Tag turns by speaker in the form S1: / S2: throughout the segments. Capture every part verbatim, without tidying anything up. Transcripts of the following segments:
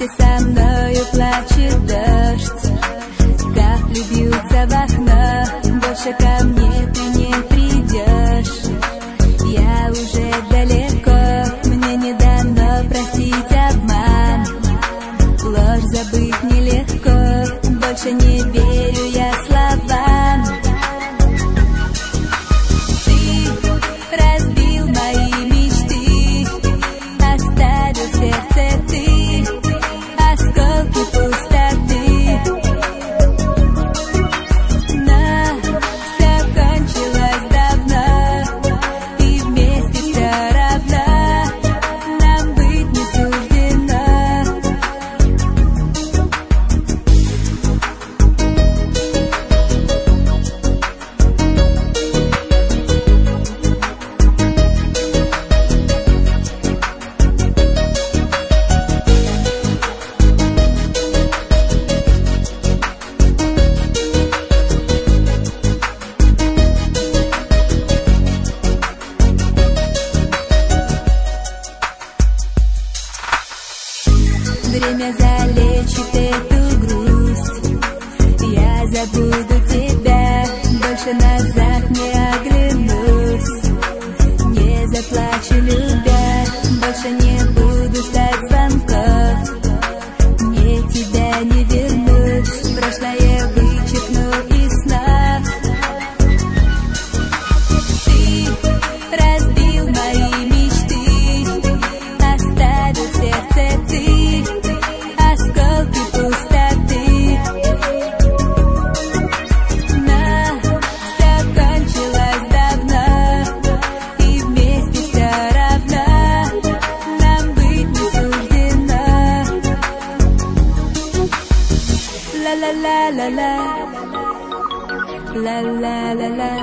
S1: Вместе со мною плачет дождь, капли бьются в окно. Больше ко мне ты не придешь, я уже далеко. Мне не дано простить обман, ложь забыть нелегко. Больше не верю я словам. Ты разбил мои мечты, оставил в сердце ты осколки пустоты. Но все кончилось давно, и вместе все равно нам быть не суждено. Время залечит эту грусть, я забуду тебя, больше назад не оглянусь. Не заплачу, любя, больше не буду ждать звонков. Мне тебя не вернуть, прошлое вычеркну из снов. Ты разбил мои мечты, оставил в сердце ты осколки пустоты. Но все кончилось давно, и вместе все равно нам быть не суждено. Ла-ла-ла-ла-ла, ла-ла-ла-ла,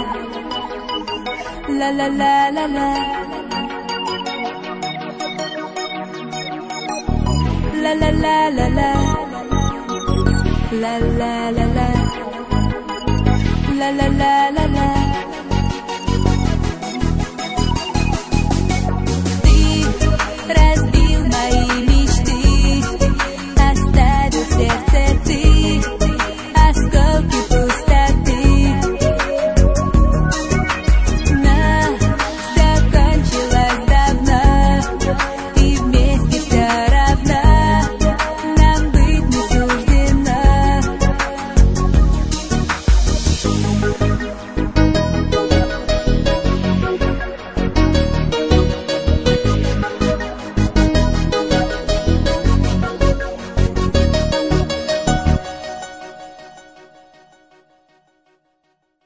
S1: ла-ла-ла-ла-ла, ла-ла-ла-ла-ла, ла-ла-ла-ла, ла-ла-ла-ла-ла.